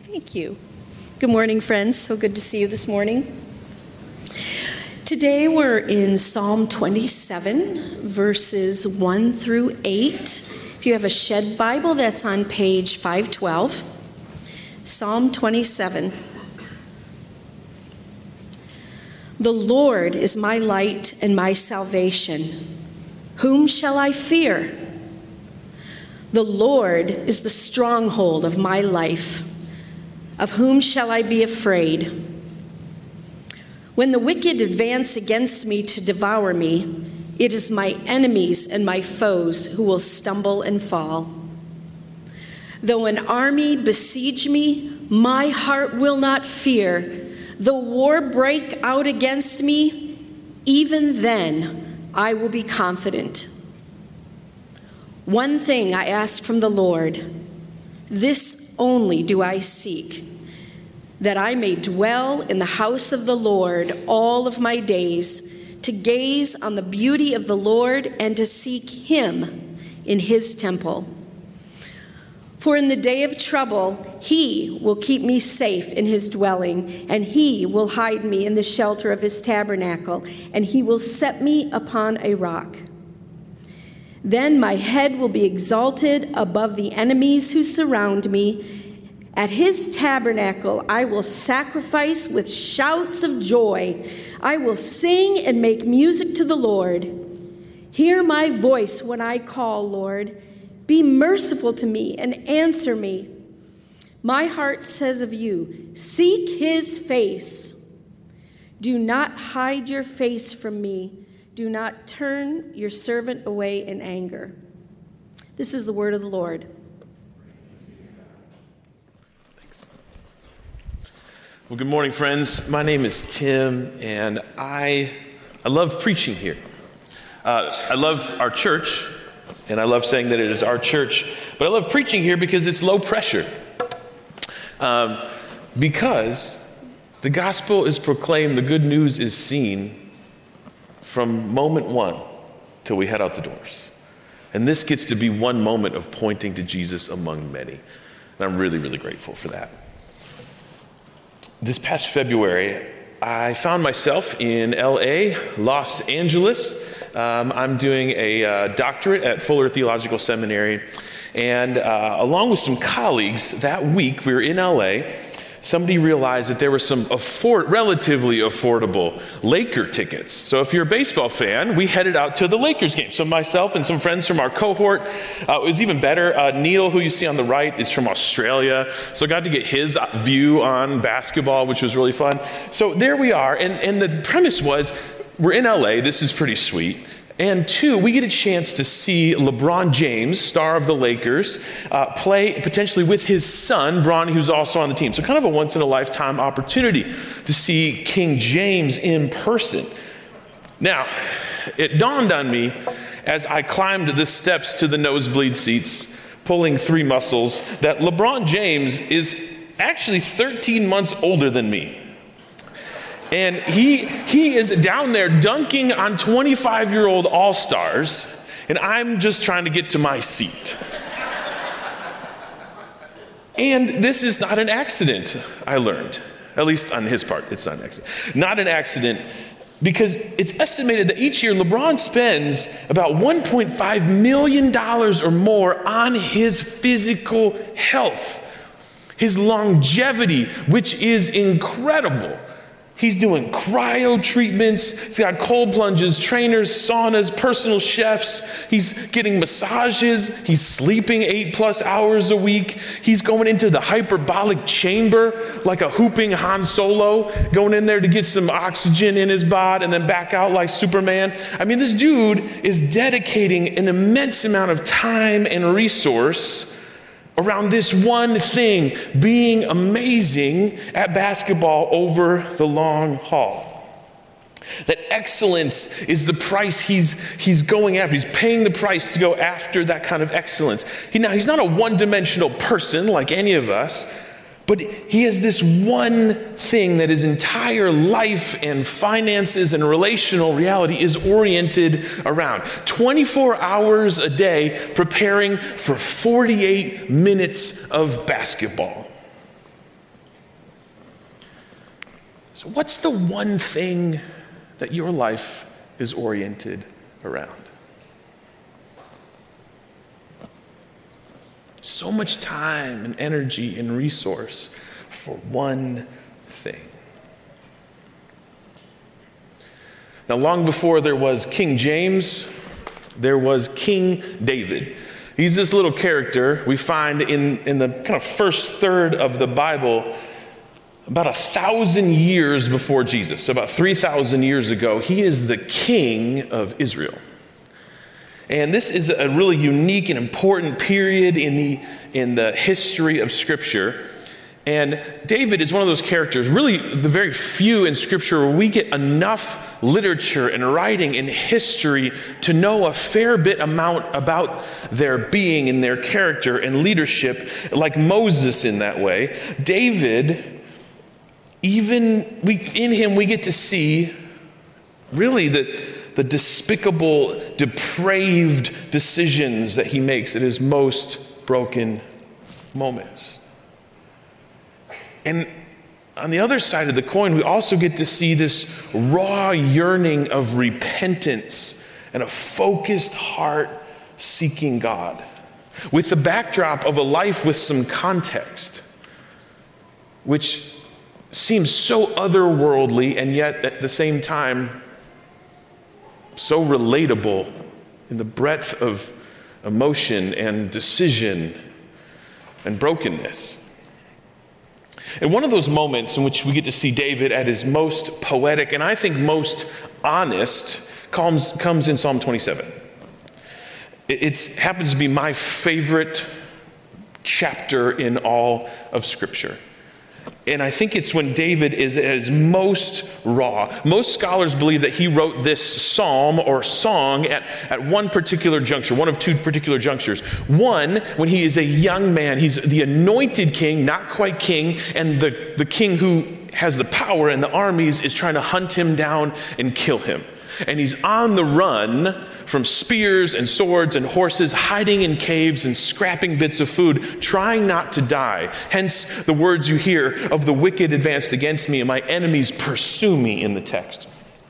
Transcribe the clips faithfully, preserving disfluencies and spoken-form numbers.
Thank you. Good morning, friends. So good to see you this morning. Today we're in Psalm twenty-seven, verses one through eight. If you have a Shed Bible, that's on page five twelve. Psalm twenty-seven. The Lord is my light and my salvation. Whom shall I fear? The Lord is the stronghold of my life. Of whom shall I be afraid? When the wicked advance against me to devour me, it is my enemies and my foes who will stumble and fall. Though an army besiege me, my heart will not fear. Though war break out against me, even then I will be confident. One thing I ask from the Lord, this only do I seek, that I may dwell in the house of the Lord all of my days, to gaze on the beauty of the Lord and to seek him in his temple. For in the day of trouble, he will keep me safe in his dwelling, and he will hide me in the shelter of his tabernacle, and he will set me upon a rock. Then my head will be exalted above the enemies who surround me. At his tabernacle I will sacrifice with shouts of joy. I will sing and make music to the Lord. Hear my voice when I call, Lord. Be merciful to me and answer me. My heart says of you, seek his face. Do not hide your face from me. Do not turn your servant away in anger. This is the word of the Lord. Thanks. Well, good morning, friends. My name is Tim, and I I love preaching here. Uh, I love our church, and I love saying that it is our church, but I love preaching here because it's low pressure. Um, because the gospel is proclaimed, the good news is seen from moment one till we head out the doors. And this gets to be one moment of pointing to Jesus among many. And I'm really, really grateful for that. This past February, I found myself in L A, Los Angeles. Um, I'm doing a uh, doctorate at Fuller Theological Seminary. And uh, along with some colleagues, that week we were in L A. Somebody realized that there were some afford, relatively affordable Laker tickets. So if you're a baseball fan, we headed out to the Lakers game. So myself and some friends from our cohort, uh, it was even better. Uh, Neil, who you see on the right, is from Australia. So I got to get his view on basketball, which was really fun. So there we are. And, and the premise was, we're in L A. This is pretty sweet. And two, we get a chance to see LeBron James, star of the Lakers, uh, play potentially with his son, Bronny, who's also on the team. So kind of a once-in-a-lifetime opportunity to see King James in person. Now, it dawned on me as I climbed the steps to the nosebleed seats, pulling three muscles, that LeBron James is actually thirteen months older than me. And he he is down there dunking on twenty-five-year-old all-stars, and I'm just trying to get to my seat. And this is not an accident, I learned. At least on his part, it's not an accident. Not an accident, because it's estimated that each year LeBron spends about one point five million dollars or more on his physical health, his longevity, which is incredible. He's doing cryo treatments. He's got cold plunges, trainers, saunas, personal chefs. He's getting massages. He's sleeping eight plus hours a week. He's going into the hyperbolic chamber like a hooping Han Solo, going in there to get some oxygen in his bod and then back out like Superman. I mean, this dude is dedicating an immense amount of time and resource around this one thing, being amazing at basketball over the long haul. That excellence is the price he's he's going after. He's paying the price to go after that kind of excellence. He, now, he's not a one-dimensional person like any of us, but he has this one thing that his entire life and finances and relational reality is oriented around. twenty-four hours a day preparing for forty-eight minutes of basketball. So what's the one thing that your life is oriented around? So much time and energy and resource for one thing. Now, long before there was King James, there was King David. He's this little character we find in, in the kind of first third of the Bible, about a thousand years before Jesus, about three thousand years ago. He is the king of Israel. And this is a really unique and important period in the, in the history of Scripture. And David is one of those characters, really the very few in Scripture where we get enough literature and writing and history to know a fair bit amount about their being and their character and leadership, like Moses in that way. David, even we, in him we get to see really the the despicable, depraved decisions that he makes at his most broken moments. And on the other side of the coin, we also get to see this raw yearning of repentance and a focused heart seeking God, with the backdrop of a life with some context, which seems so otherworldly and yet at the same time so relatable in the breadth of emotion and decision and brokenness. And one of those moments in which we get to see David at his most poetic and I think most honest comes, comes in Psalm twenty-seven. It happens to be my favorite chapter in all of Scripture. And I think it's when David is at his most raw. Most scholars believe that he wrote this psalm or song at, at one particular juncture, one of two particular junctures. One, when he is a young man, he's the anointed king, not quite king, and the, the king who has the power and the armies is trying to hunt him down and kill him. And he's on the run from spears and swords and horses, hiding in caves and scrapping bits of food, trying not to die. Hence the words you hear of the wicked advanced against me and my enemies pursue me in the text.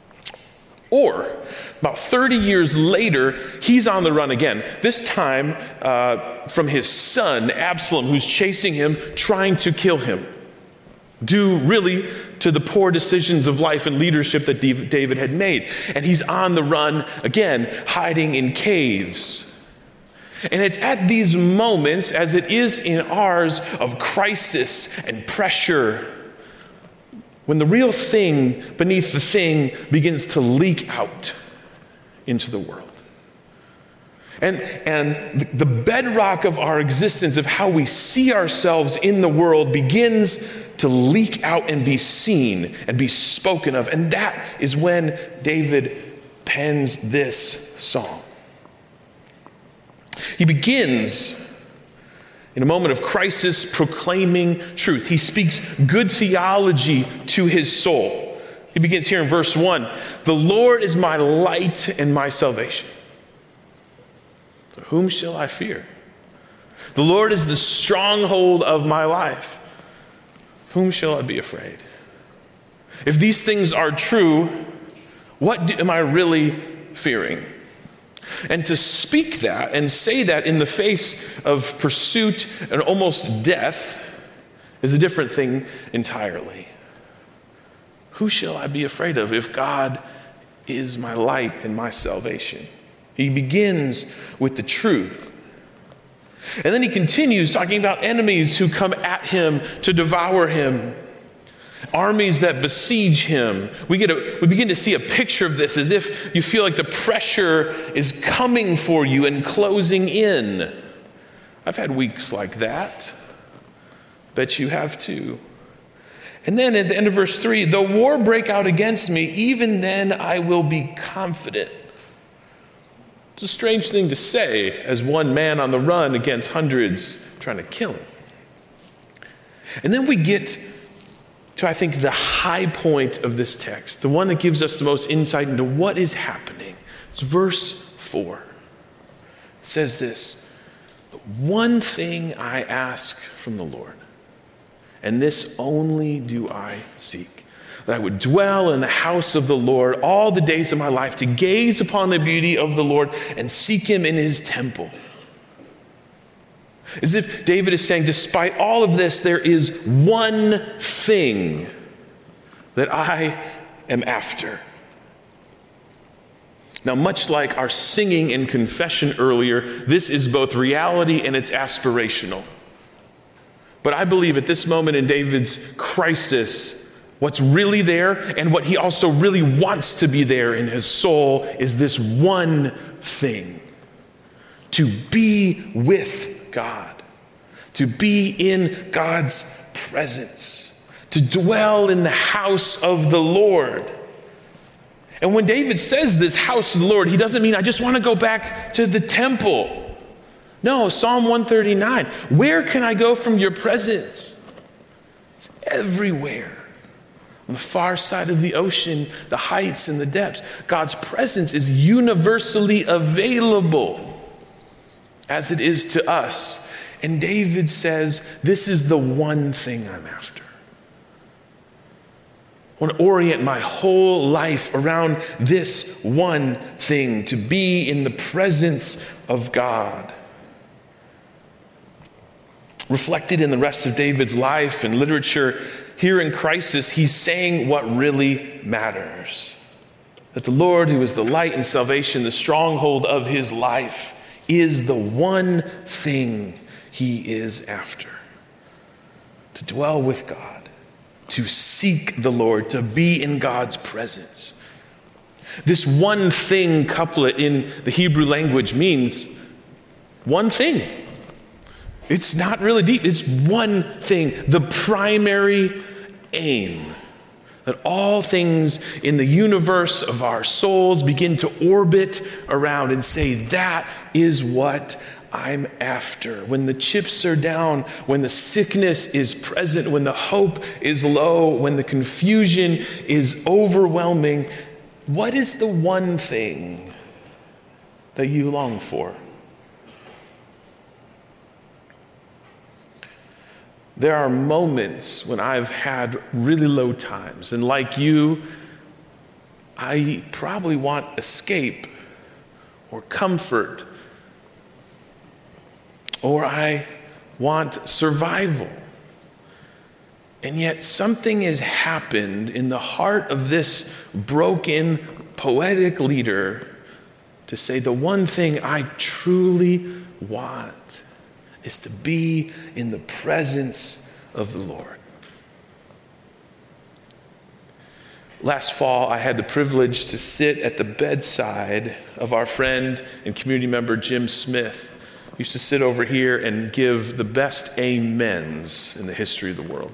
Or about thirty years later, he's on the run again, this time uh, from his son, Absalom, who's chasing him, trying to kill him, due really to the poor decisions of life and leadership that David had made. And he's on the run again, hiding in caves. And it's at these moments, as it is in ours, of crisis and pressure, when the real thing beneath the thing begins to leak out into the world. And, and the bedrock of our existence, of how we see ourselves in the world, begins to leak out and be seen and be spoken of. And that is when David pens this song. He begins in a moment of crisis proclaiming truth. He speaks good theology to his soul. He begins here in verse one, "The Lord is my light and my salvation. Whom shall I fear? The Lord is the stronghold of my life. Whom shall I be afraid?" If these things are true, what do, am I really fearing? And to speak that and say that in the face of pursuit and almost death is a different thing entirely. Who shall I be afraid of if God is my light and my salvation? He begins with the truth. And then he continues talking about enemies who come at him to devour him, armies that besiege him. We get a, we begin to see a picture of this as if you feel like the pressure is coming for you and closing in. I've had weeks like that. Bet you have too. And then at the end of verse three, "Though war break out against me, even then I will be confident." It's a strange thing to say as one man on the run against hundreds trying to kill him. And then we get to, I think, the high point of this text, the one that gives us the most insight into what is happening. It's verse four. It says this, "The one thing I ask from the Lord, and this only do I seek, that I would dwell in the house of the Lord all the days of my life, to gaze upon the beauty of the Lord and seek him in his temple. As if David is saying, despite all of this, there is one thing that I am after. Now, much like our singing and confession earlier, this is both reality and it's aspirational. But I believe at this moment in David's crisis, what's really there and what he also really wants to be there in his soul is this one thing: to be with God, to be in God's presence, to dwell in the house of the Lord. And when David says this house of the Lord, he doesn't mean I just want to go back to the temple. No, Psalm one thirty-nine, where can I go from your presence? It's everywhere. On the far side of the ocean, the heights and the depths, God's presence is universally available as it is to us. And David says, this is the one thing I'm after. I want to orient my whole life around this one thing: to be in the presence of God. Reflected in the rest of David's life and literature, here in crisis, he's saying what really matters. That the Lord, who is the light and salvation, the stronghold of his life, is the one thing he is after. To dwell with God, to seek the Lord, to be in God's presence. This one thing couplet in the Hebrew language means one thing. It's not really deep. It's one thing, the primary aim. That all things in the universe of our souls begin to orbit around and say, that is what I'm after. When the chips are down, when the sickness is present, when the hope is low, when the confusion is overwhelming, what is the one thing that you long for? There are moments when I've had really low times, and like you, I probably want escape or comfort, or I want survival. And yet something has happened in the heart of this broken, poetic leader to say the one thing I truly want is to be in the presence of the Lord. Last fall, I had the privilege to sit at the bedside of our friend and community member, Jim Smith. He used to sit over here and give the best amens in the history of the world.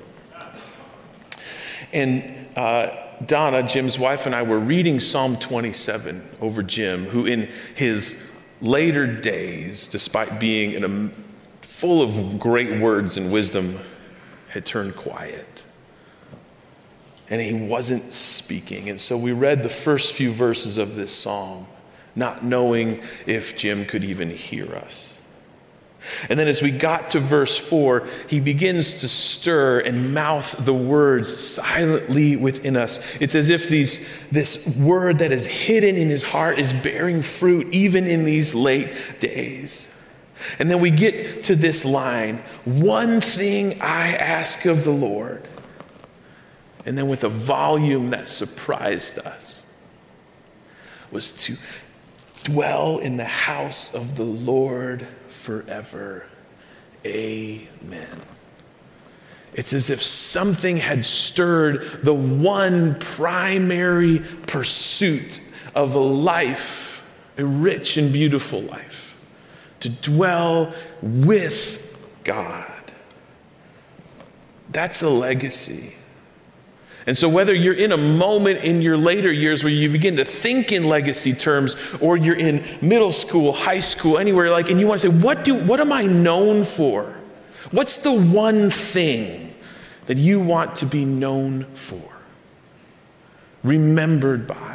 And uh, Donna, Jim's wife, and I were reading Psalm twenty-seven over Jim, who in his later days, despite being in a full of great words and wisdom, had turned quiet. And he wasn't speaking. And so we read the first few verses of this psalm, not knowing if Jim could even hear us. And then as we got to verse four, he begins to stir and mouth the words silently within us. It's as if these, this word that is hidden in his heart is bearing fruit even in these late days. And then we get to this line, one thing I ask of the Lord. And then with a volume that surprised us was to dwell in the house of the Lord forever. Amen. It's as if something had stirred the one primary pursuit of a life, a rich and beautiful life. To dwell with God. That's a legacy. And so whether you're in a moment in your later years where you begin to think in legacy terms, or you're in middle school, high school, anywhere, like, and you want to say, what do, what am I known for? What's the one thing that you want to be known for? Remembered by?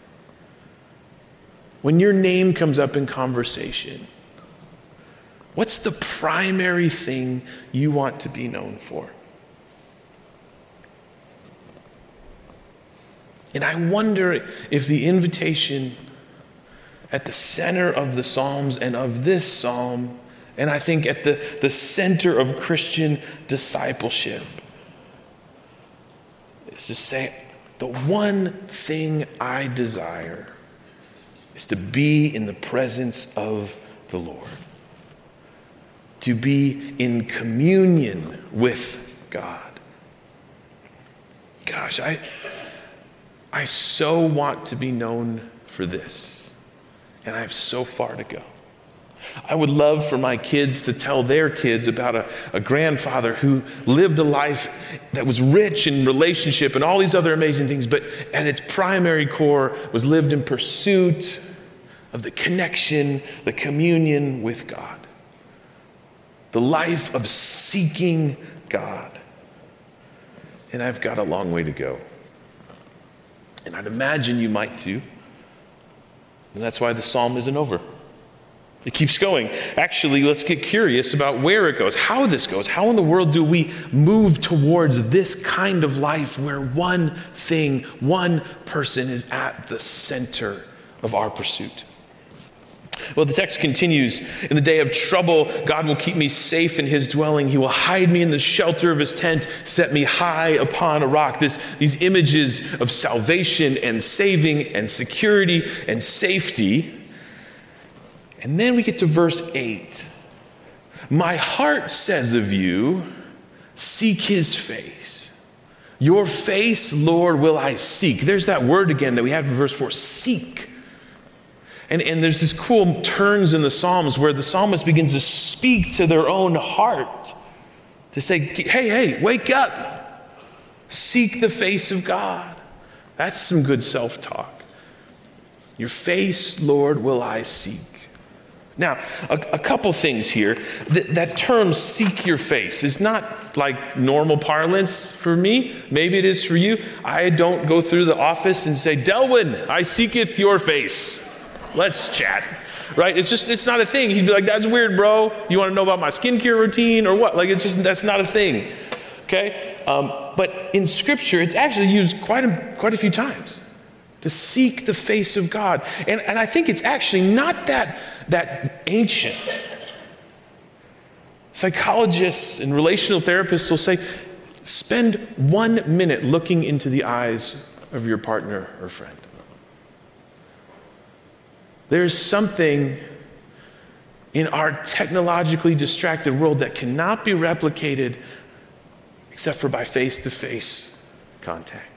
When your name comes up in conversation, what's the primary thing you want to be known for? And I wonder if the invitation at the center of the Psalms and of this psalm, and I think at the, the center of Christian discipleship, is to say, the one thing I desire is to be in the presence of the Lord, to be in communion with God. Gosh, I, I so want to be known for this, and I have so far to go. I would love for my kids to tell their kids about a, a grandfather who lived a life that was rich in relationship and all these other amazing things, but at its primary core was lived in pursuit of the connection, the communion with God. The life of seeking God. And I've got a long way to go. And I'd imagine you might too. And that's why the psalm isn't over. It keeps going. Actually, let's get curious about where it goes, how this goes. How in the world do we move towards this kind of life where one thing, one person is at the center of our pursuit? Well, the text continues. In the day of trouble, God will keep me safe in his dwelling. He will hide me in the shelter of his tent, set me high upon a rock. This, these images of salvation and saving and security and safety. And then we get to verse eight. My heart says of you, seek his face. Your face, Lord, will I seek. There's that word again that we have in verse four, seek. And, and there's this cool turns in the Psalms where the psalmist begins to speak to their own heart. To say, hey, hey, wake up. Seek the face of God. That's some good self-talk. Your face, Lord, will I seek. Now, a, a couple things here. Th- that term, seek your face, is not like normal parlance for me. Maybe it is for you. I don't go through the office and say, Delwyn, I seeketh your face. Let's chat, right? It's just, it's not a thing. He'd be like, that's weird, bro. You want to know about my skincare routine or what? Like, it's just, that's not a thing, okay? Um, but in Scripture, it's actually used quite a, quite a few times. To seek the face of God. And, and I think it's actually not that, that ancient. Psychologists and relational therapists will say, spend one minute looking into the eyes of your partner or friend. There's something in our technologically distracted world that cannot be replicated except for by face-to-face contact.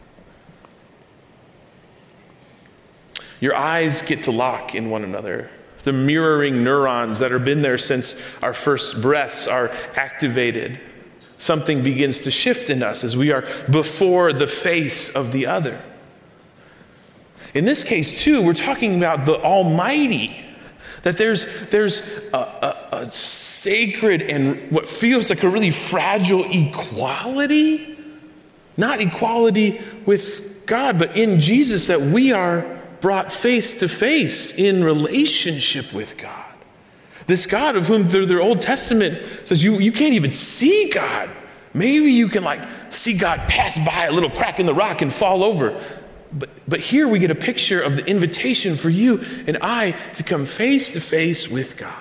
Your eyes get to lock in one another. The mirroring neurons that have been there since our first breaths are activated. Something begins to shift in us as we are before the face of the other. In this case, too, we're talking about the Almighty. That there's, there's a, a, a sacred and what feels like a really fragile equality. Not equality with God, but in Jesus, that we are brought face to face in relationship with God. This God of whom the, the Old Testament says you, you can't even see God. Maybe you can like see God pass by a little crack in the rock and fall over. But, but here we get a picture of the invitation for you and I to come face to face with God.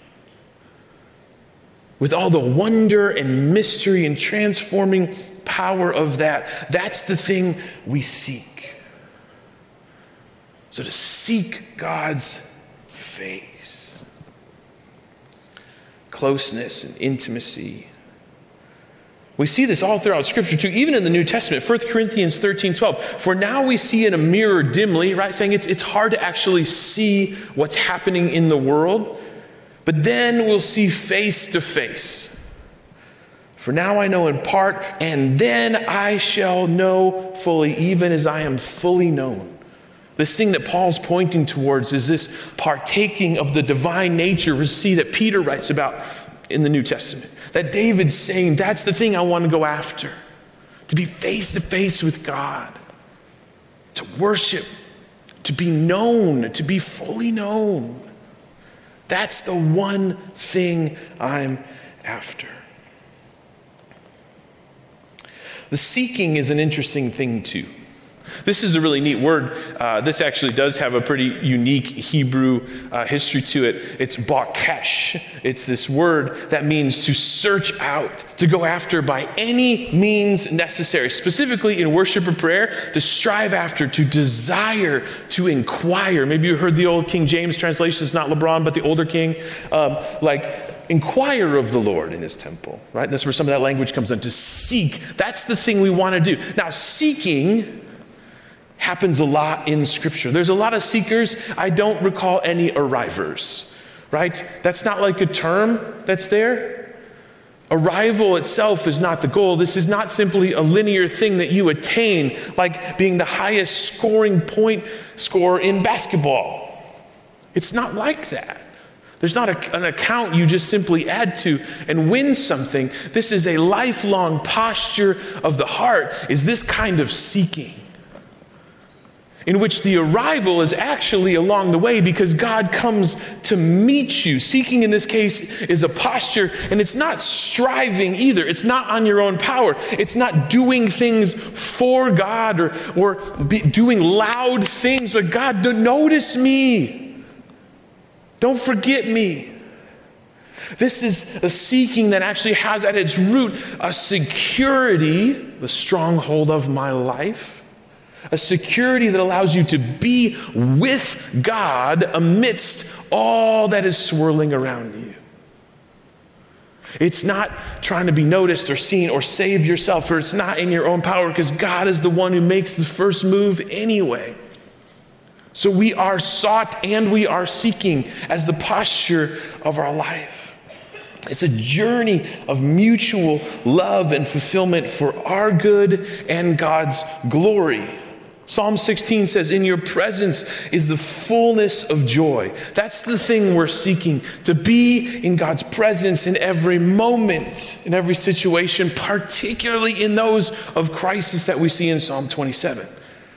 With all the wonder and mystery and transforming power of that. That's the thing we seek. So to seek God's face. Closeness and intimacy. We see this all throughout Scripture too, even in the New Testament, First Corinthians thirteen twelve. For now we see in a mirror dimly, right? Saying it's, it's hard to actually see what's happening in the world. But then we'll see face to face. For now I know in part, and then I shall know fully, even as I am fully known. This thing that Paul's pointing towards is this partaking of the divine nature we see that Peter writes about in the New Testament. That David's saying, that's the thing I want to go after. To be face to face with God. To worship. To be known. To be fully known. That's the one thing I'm after. The seeking is an interesting thing too. This is a really neat word. Uh, this actually does have a pretty unique Hebrew uh, history to it. It's bakesh. It's this word that means to search out, to go after by any means necessary. Specifically in worship or prayer, to strive after, to desire, to inquire. Maybe you heard the old King James translation. It's not LeBron, but the older King. Um, like, inquire of the Lord in his temple, right? That's where some of that language comes in, to seek. That's the thing we want to do. Now, seeking happens a lot in Scripture. There's a lot of seekers. I don't recall any arrivers, right? That's not like a term that's there. Arrival itself is not the goal. This is not simply a linear thing that you attain, like being the highest scoring point scorer in basketball. It's not like that. There's not a, an account you just simply add to and win something. This is a lifelong posture of the heart, is this kind of seeking, in which the arrival is actually along the way because God comes to meet you. Seeking in this case is a posture, and it's not striving either. It's not on your own power. It's not doing things for God or, or be doing loud things, but God, don't notice me. Don't forget me. This is a seeking that actually has at its root a security, the stronghold of my life, a security that allows you to be with God amidst all that is swirling around you. It's not trying to be noticed or seen or save yourself, or it's not in your own power, because God is the one who makes the first move anyway. So we are sought and we are seeking as the posture of our life. It's a journey of mutual love and fulfillment for our good and God's glory. Psalm sixteen says, in your presence is the fullness of joy. That's the thing we're seeking, to be in God's presence in every moment, in every situation, particularly in those of crisis that we see in Psalm twenty-seven.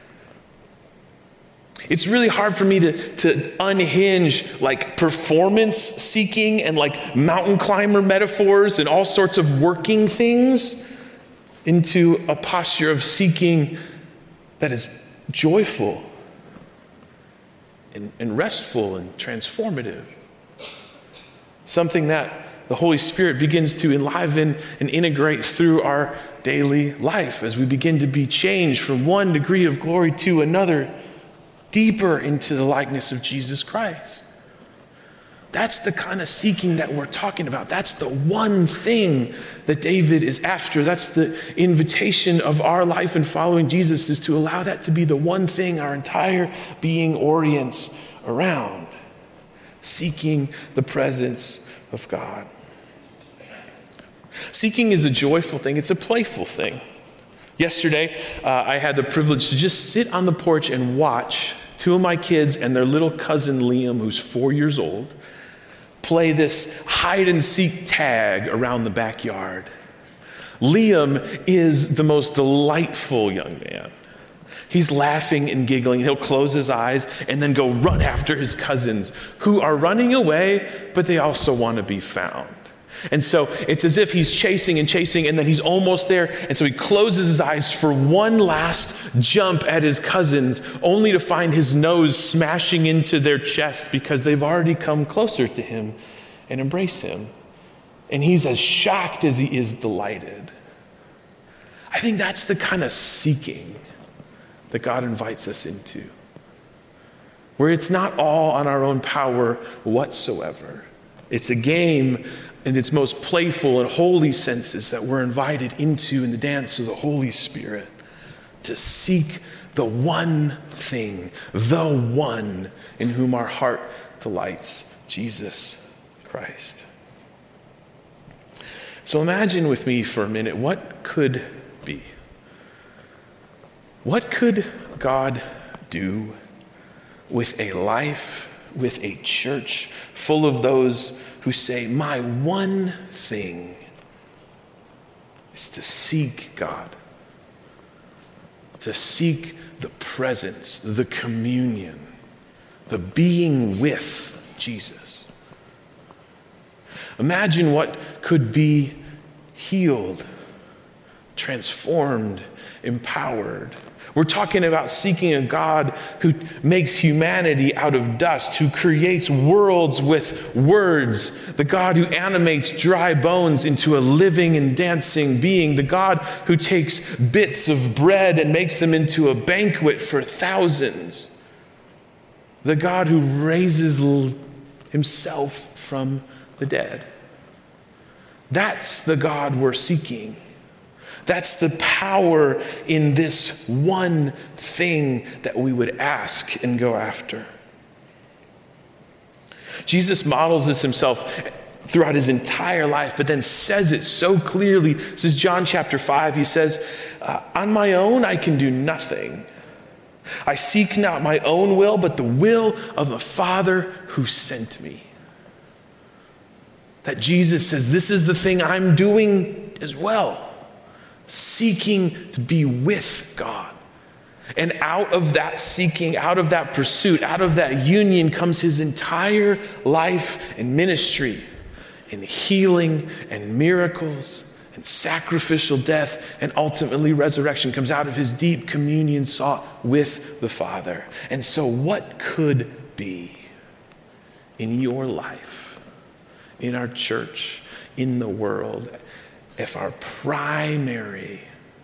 It's really hard for me to, to unhinge like performance seeking and like mountain climber metaphors and all sorts of working things into a posture of seeking that is joyful and, and restful and transformative. Something that the Holy Spirit begins to enliven and integrate through our daily life as we begin to be changed from one degree of glory to another, deeper into the likeness of Jesus Christ. That's the kind of seeking that we're talking about. That's the one thing that David is after. That's the invitation of our life in following Jesus, is to allow that to be the one thing our entire being orients around. Seeking the presence of God. Seeking is a joyful thing. It's a playful thing. Yesterday, uh, I had the privilege to just sit on the porch and watch two of my kids and their little cousin Liam, who's four years old, play this hide and seek tag around the backyard. Liam is the most delightful young man. He's laughing and giggling. He'll close his eyes and then go run after his cousins who are running away, but they also want to be found. And so it's as if he's chasing and chasing, and then he's almost there. And so he closes his eyes for one last jump at his cousins, only to find his nose smashing into their chest because they've already come closer to him and embrace him. And he's as shocked as he is delighted. I think that's the kind of seeking that God invites us into, where it's not all on our own power whatsoever. It's a game in its most playful and holy senses that we're invited into in the dance of the Holy Spirit, to seek the one thing, the one in whom our heart delights, Jesus Christ. So imagine with me for a minute, what could be? What could God do with a life, with a church full of those who say, my one thing is to seek God, to seek the presence, the communion, the being with Jesus? Imagine what could be healed, transformed, empowered. We're talking about seeking a God who makes humanity out of dust, who creates worlds with words, the God who animates dry bones into a living and dancing being, the God who takes bits of bread and makes them into a banquet for thousands, the God who raises himself from the dead. That's the God we're seeking. That's the power in this one thing that we would ask and go after. Jesus models this himself throughout his entire life, but then says it so clearly. This is John chapter five. He says, uh, on my own, I can do nothing. I seek not my own will, but the will of the Father who sent me. That Jesus says, this is the thing I'm doing as well. Seeking to be with God. And out of that seeking, out of that pursuit, out of that union comes his entire life and ministry in healing and miracles and sacrificial death and ultimately resurrection comes out of his deep communion sought with the Father. And so what could be in your life, in our church, in the world, if our primary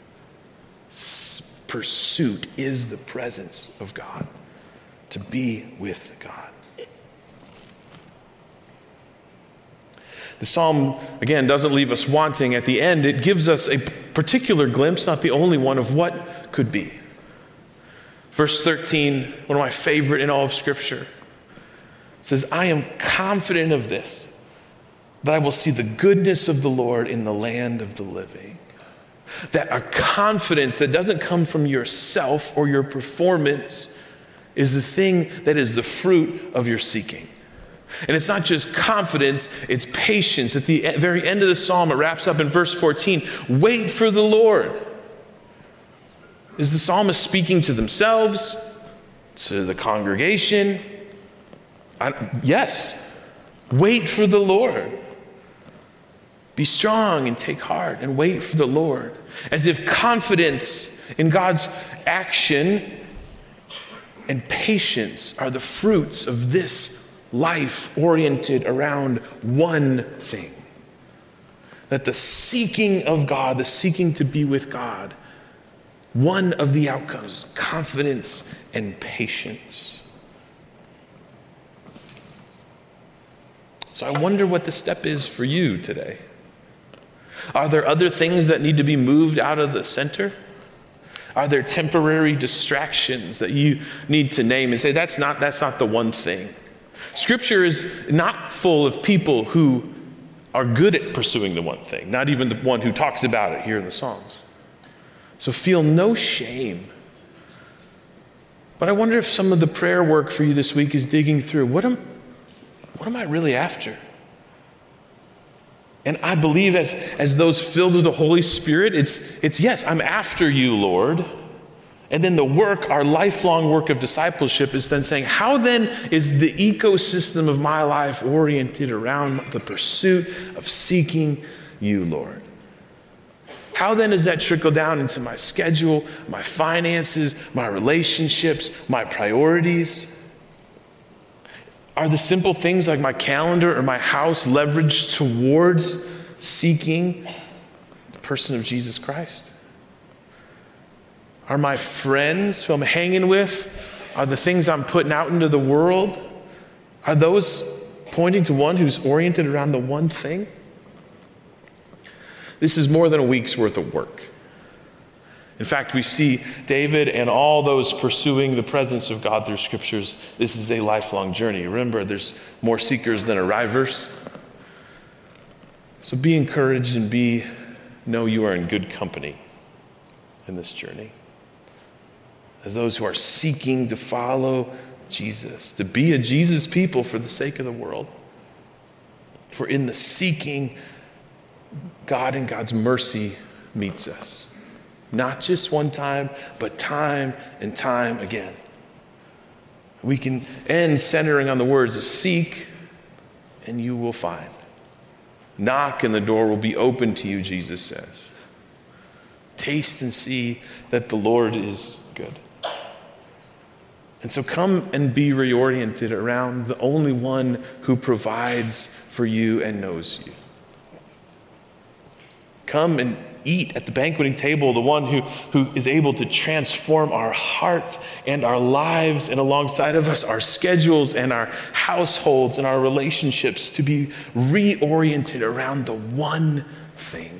pursuit is the presence of God, to be with God? The psalm, again, doesn't leave us wanting. At the end, it gives us a particular glimpse, not the only one, of what could be. Verse thirteen, one of my favorite in all of Scripture, says, I am confident of this, that I will see the goodness of the Lord in the land of the living. That a confidence that doesn't come from yourself or your performance is the thing that is the fruit of your seeking. And it's not just confidence, it's patience. At the very end of the psalm, it wraps up in verse fourteen, wait for the Lord. Is the psalmist speaking to themselves, to the congregation? I, yes, wait for the Lord. Be strong and take heart and wait for the Lord. As if confidence in God's action and patience are the fruits of this life oriented around one thing. That the seeking of God, the seeking to be with God, one of the outcomes, confidence and patience. So I wonder what the step is for you today. Are there other things that need to be moved out of the center? Are there temporary distractions that you need to name and say, that's not, that's not the one thing? Scripture is not full of people who are good at pursuing the one thing, not even the one who talks about it here in the Psalms. So feel no shame. But I wonder if some of the prayer work for you this week is digging through, what am, what am I really after? And I believe as, as those filled with the Holy Spirit, it's, it's yes, I'm after you, Lord. And then the work, our lifelong work of discipleship is then saying, how then is the ecosystem of my life oriented around the pursuit of seeking you, Lord? How then does that trickle down into my schedule, my finances, my relationships, my priorities? Are the simple things like my calendar or my house leveraged towards seeking the person of Jesus Christ? Are my friends who I'm hanging with, are the things I'm putting out into the world, are those pointing to one who's oriented around the one thing? This is more than a week's worth of work. In fact, we see David and all those pursuing the presence of God through scriptures. This is a lifelong journey. Remember, there's more seekers than arrivers. So be encouraged and be, know you are in good company in this journey. As those who are seeking to follow Jesus, to be a Jesus people for the sake of the world. For in the seeking, God and God's mercy meets us. Not just one time, but time and time again. We can end centering on the words of seek and you will find. Knock and the door will be open to you, Jesus says. Taste and see that the Lord is good. And so come and be reoriented around the only one who provides for you and knows you. Come and eat at the banqueting table, the one who, who is able to transform our heart and our lives, and alongside of us, our schedules and our households and our relationships to be reoriented around the one thing.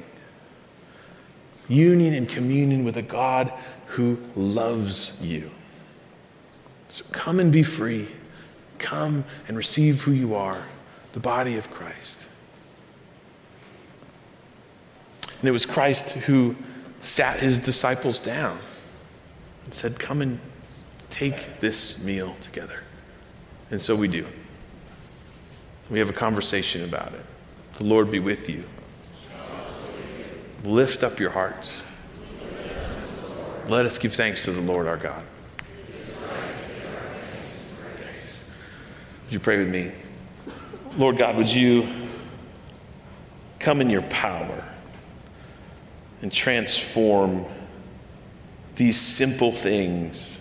Union and communion with a God who loves you. So come and be free. Come and receive who you are, the body of Christ. And it was Christ who sat his disciples down and said, come and take this meal together. And so we do. We have a conversation about it. The Lord be with you. Lift up your hearts. Let us give thanks to the Lord our God. Would you pray with me? Lord God, would you come in your power and transform these simple things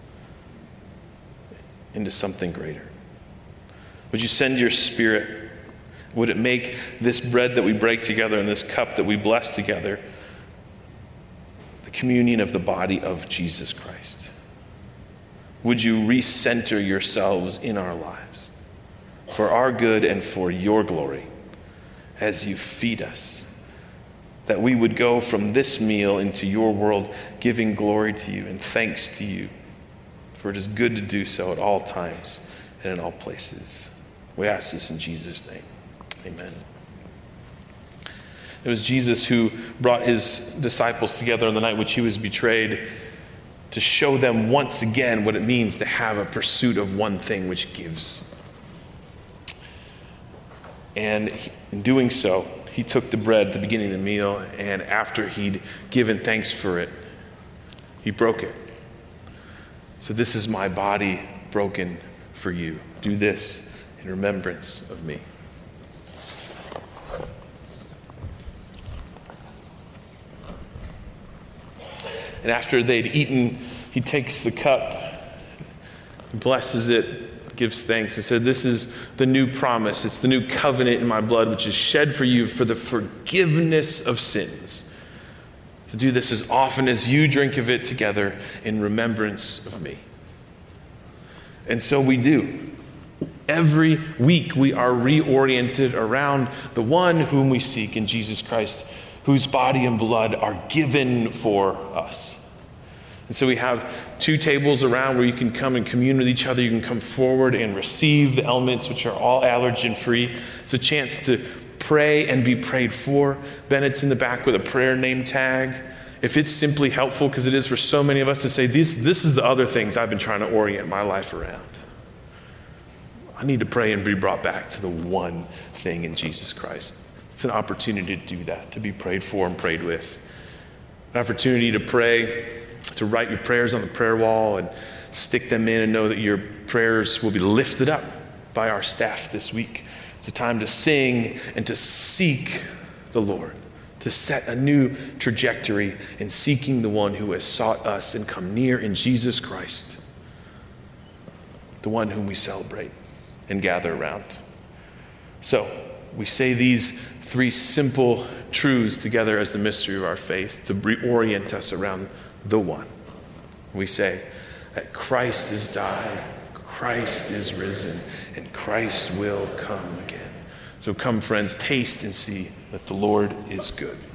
into something greater? Would you send your Spirit? Would it make this bread that we break together and this cup that we bless together the communion of the body of Jesus Christ? Would you recenter yourselves in our lives for our good and for your glory as you feed us, that we would go from this meal into your world giving glory to you and thanks to you, for it is good to do so at all times and in all places. We ask this in Jesus' name. Amen. It was Jesus who brought his disciples together on the night which he was betrayed to show them once again what it means to have a pursuit of one thing which gives. And in doing so, he took the bread at the beginning of the meal, and after he'd given thanks for it, he broke it. So this is my body broken for you. Do this in remembrance of me. And after they'd eaten, he takes the cup, blesses it, gives thanks, and said, this is the new promise. It's the new covenant in my blood, which is shed for you for the forgiveness of sins. To do this as often as you drink of it together in remembrance of me. And so we do. Every week we are reoriented around the one whom we seek in Jesus Christ, whose body and blood are given for us. And so we have two tables around where you can come and commune with each other. You can come forward and receive the elements, which are all allergen-free. It's a chance to pray and be prayed for. Bennett's in the back with a prayer name tag. If it's simply helpful, because it is for so many of us to say, this, this is the other things I've been trying to orient my life around. I need to pray and be brought back to the one thing in Jesus Christ. It's an opportunity to do that, to be prayed for and prayed with. An opportunity to pray, to write your prayers on the prayer wall and stick them in and know that your prayers will be lifted up by our staff this week. It's a time to sing and to seek the Lord, to set a new trajectory in seeking the one who has sought us and come near in Jesus Christ, the one whom we celebrate and gather around. So we say these three simple truths together as the mystery of our faith to reorient us around the one. We say that Christ is died, Christ is risen, and Christ will come again. So come, friends, taste and see that the Lord is good.